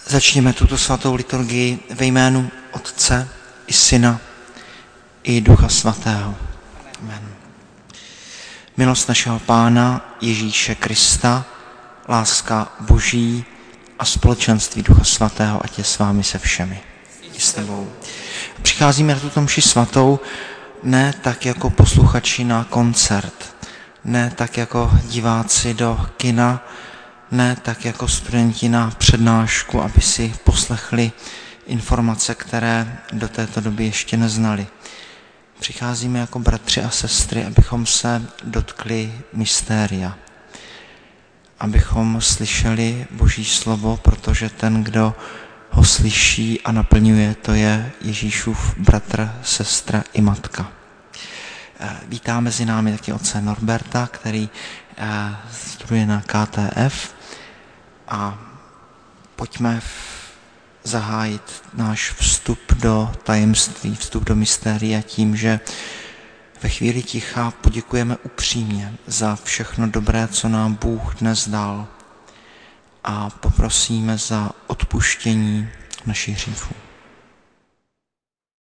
Začněme tuto svatou liturgii ve jménu Otce i Syna i Ducha Svatého. Amen. Milost našeho Pána Ježíše Krista, láska Boží a společenství Ducha Svatého, ať je s vámi se všemi. I s tebou. Přicházíme na tuto mši svatou ne tak jako posluchači na koncert, ne tak jako diváci do kina, ne tak jako studenti na přednášku, aby si poslechli informace, které do této doby ještě neznali. Přicházíme jako bratři a sestry, abychom se dotkli mystéria, abychom slyšeli Boží slovo, protože ten, kdo ho slyší a naplňuje, to je Ježíšův bratr, sestra i matka. Vítá mezi námi taky otce Norberta, který studuje na KTF, a pojďme zahájit náš vstup do tajemství, vstup do mystéria tím, že ve chvíli ticha poděkujeme upřímně za všechno dobré, co nám Bůh dnes dal, a poprosíme za odpuštění našich hříchů.